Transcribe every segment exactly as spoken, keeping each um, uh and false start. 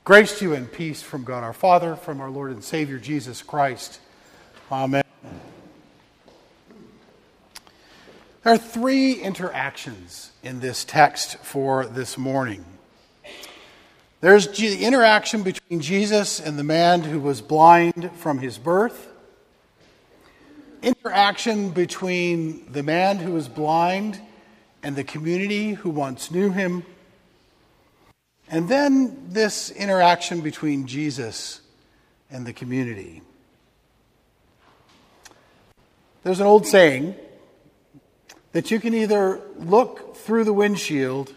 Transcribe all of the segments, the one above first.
Grace to you and peace from God our Father, from our Lord and Savior Jesus Christ. Amen. There are three interactions in this text for this morning. There's the interaction between Jesus and the man who was blind from his birth. Interaction between the man who was blind and the community who once knew him. And then this interaction between Jesus and the community. There's an old saying that you can either look through the windshield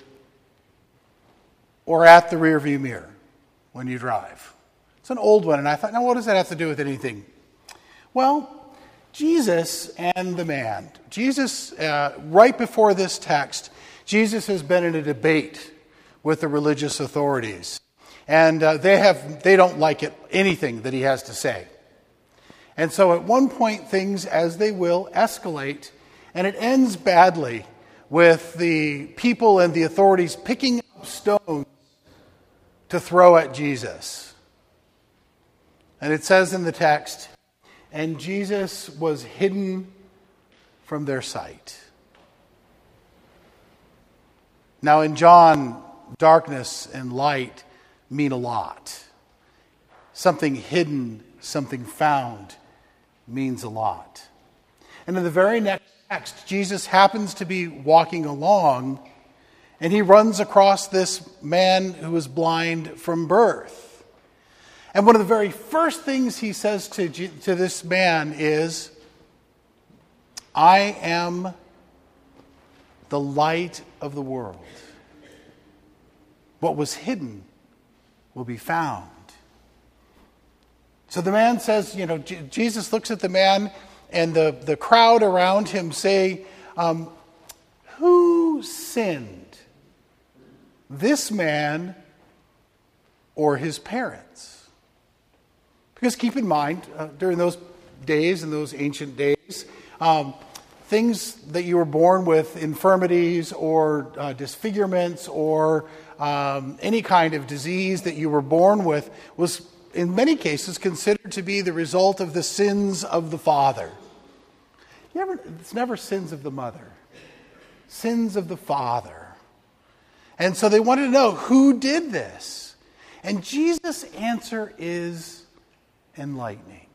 or at the rearview mirror when you drive. It's an old one, and I thought, now what does that have to do with anything? Well, Jesus and the man. Jesus, uh, right before this text, Jesus has been in a debate with the religious authorities. And uh, they have they don't like it, anything that he has to say. And so at one point, things, as they will, escalate, and it ends badly with the people and the authorities picking up stones to throw at Jesus. And it says in the text, and Jesus was hidden from their sight. Now in John, darkness and light mean a lot. Something hidden, something found means a lot. And in the very next text, Jesus happens to be walking along and he runs across this man who is blind from birth. And one of the very first things he says to, to this man is, I am the light of the world. What was hidden will be found. So the man says, you know, J- Jesus looks at the man, and the, the crowd around him say, um, who sinned, this man or his parents? Because keep in mind, uh, during those days, in those ancient days, um, things that you were born with, infirmities or uh, disfigurements or um, any kind of disease that you were born with, was in many cases considered to be the result of the sins of the father. You ever, it's never sins of the mother. Sins of the father. And so they wanted to know, who did this? And Jesus' answer is enlightening.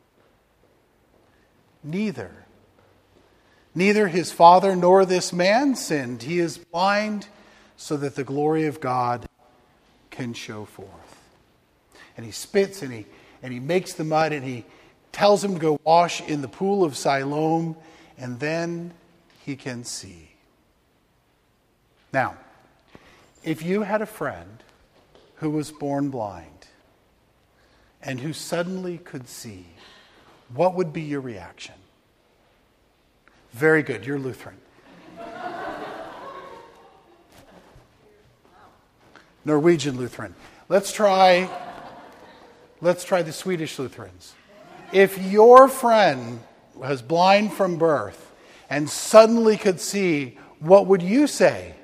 Neither. Neither his father nor this man sinned. He is blind so that the glory of God can show forth. And he spits and he and he makes the mud and he tells him to go wash in the pool of Siloam, and then he can see. Now, if you had a friend who was born blind and who suddenly could see, what would be your reaction? Very good, you're Lutheran. Norwegian Lutheran. Let's try, let's try the Swedish Lutherans. If your friend was blind from birth and suddenly could see, what would you say?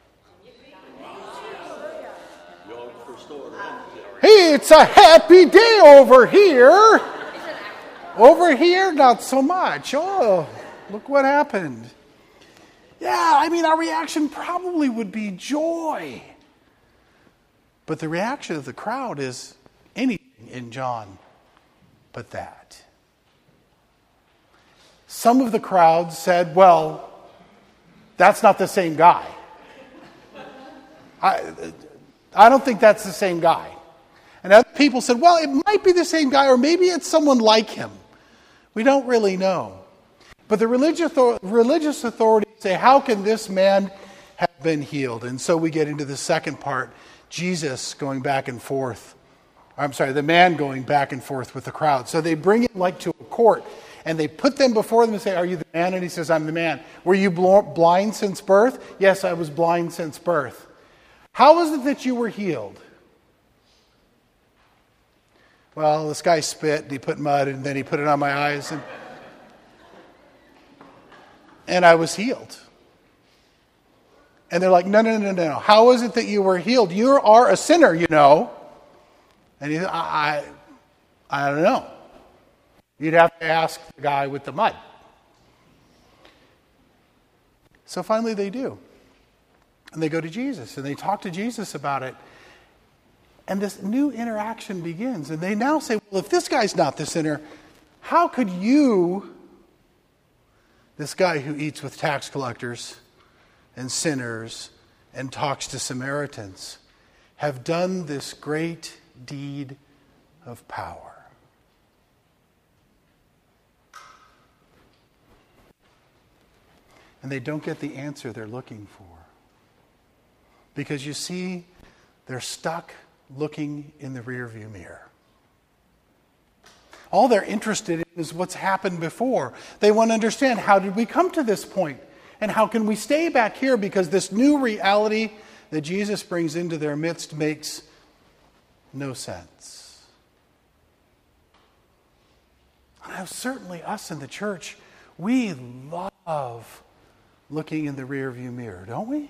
Hey, it's a happy day over here. Over here, not so much. Oh, look what happened. Yeah, I mean, our reaction probably would be joy. But the reaction of the crowd is anything in John but that. Some of the crowd said, well, that's not the same guy. I, I don't think that's the same guy. And other people said, well, it might be the same guy, or maybe it's someone like him. We don't really know. But the religious religious authorities say, how can this man have been healed? And so we get into the second part, Jesus going back and forth. I'm sorry, the man going back and forth with the crowd. So they bring him like to a court, and they put them before them and say, are you the man? And he says, I'm the man. Were you blind since birth? Yes, I was blind since birth. How is it that you were healed? Well, this guy spit, and he put mud, and then he put it on my eyes, and, and I was healed. And they're like, no, no, no, no, no. How is it that you were healed? You are a sinner, you know. And he, I, I, I don't know. You'd have to ask the guy with the mud. So finally they do. And they go to Jesus, and they talk to Jesus about it. And this new interaction begins. And they now say, well, if this guy's not the sinner, how could you, this guy who eats with tax collectors and sinners and talks to Samaritans, have done this great deed of power? And they don't get the answer they're looking for. Because you see, they're stuck looking in the rearview mirror. All they're interested in is what's happened before. They want to understand, how did we come to this point? And how can we stay back here? Because this new reality that Jesus brings into their midst makes no sense. And certainly us in the church, we love looking in the rearview mirror, don't we?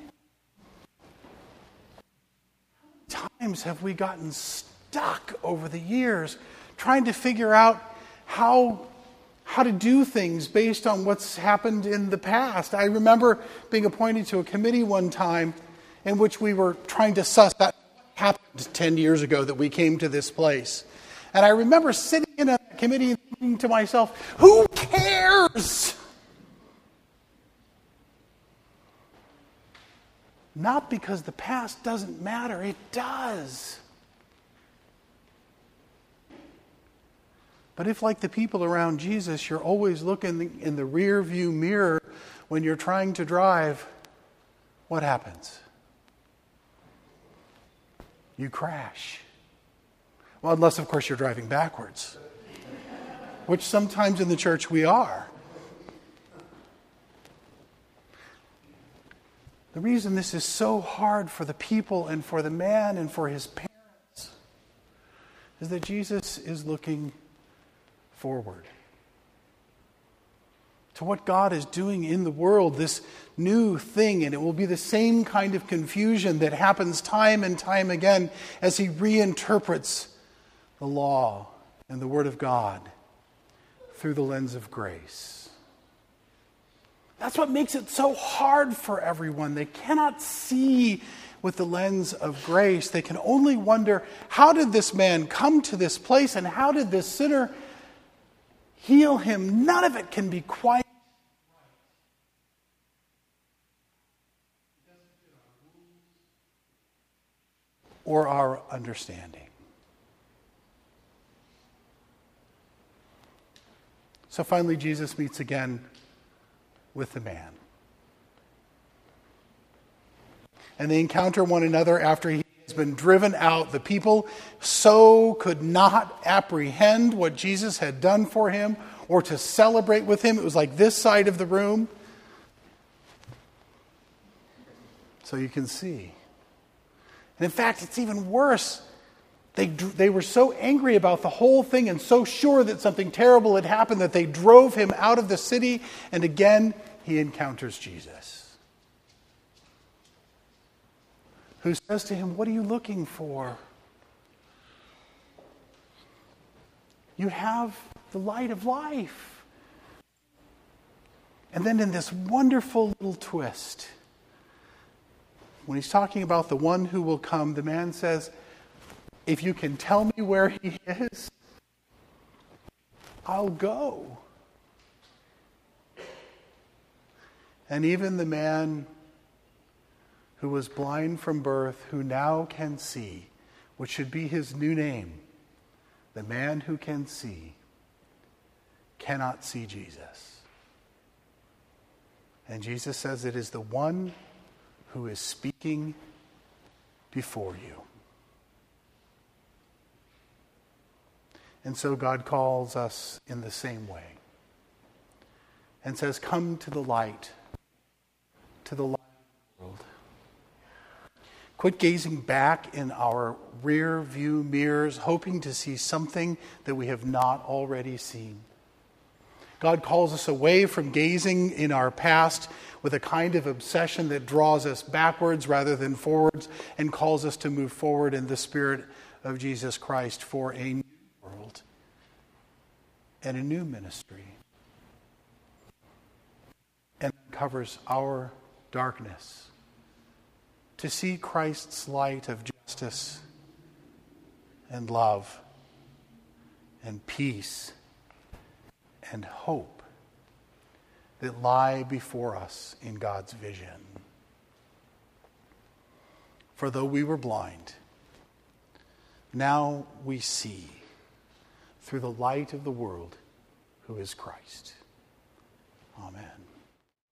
How many times have we gotten stuck over the years trying to figure out how, how to do things based on what's happened in the past? I remember being appointed to a committee one time in which we were trying to suss out what happened ten years ago that we came to this place. And I remember sitting in a committee and thinking to myself, who cares? Not because the past doesn't matter, it does. But if, like the people around Jesus, you're always looking in the rear view mirror when you're trying to drive, what happens? You crash. Well, unless, of course, you're driving backwards, which sometimes in the church we are. The reason this is so hard for the people and for the man and for his parents is that Jesus is looking forward to what God is doing in the world, this new thing, and it will be the same kind of confusion that happens time and time again as he reinterprets the law and the Word of God through the lens of grace. That's what makes it so hard for everyone. They cannot see with the lens of grace. They can only wonder, how did this man come to this place, and how did this sinner heal him? None of it can be quite or our understanding. So finally, Jesus meets again with the man. And they encounter one another after he has been driven out. The people so could not apprehend what Jesus had done for him or to celebrate with him. It was like this side of the room. So you can see. And in fact, it's even worse. They, they were so angry about the whole thing and so sure that something terrible had happened that they drove him out of the city. And again, he encounters Jesus, who says to him, what are you looking for? You have the light of life. And then in this wonderful little twist, when he's talking about the one who will come, the man says, if you can tell me where he is, I'll go. And even the man who was blind from birth, who now can see, which should be his new name, the man who can see, cannot see Jesus. And Jesus says it is the one who is speaking before you. And so God calls us in the same way and says, come to the light, to the light of the world. Quit gazing back in our rear view mirrors, hoping to see something that we have not already seen. God calls us away from gazing in our past with a kind of obsession that draws us backwards rather than forwards, and calls us to move forward in the spirit of Jesus Christ for a new world and a new ministry, and covers our darkness to see Christ's light of justice and love and peace and hope that lie before us in God's vision. For though we were blind, now we see through the light of the world who is Christ. Amen.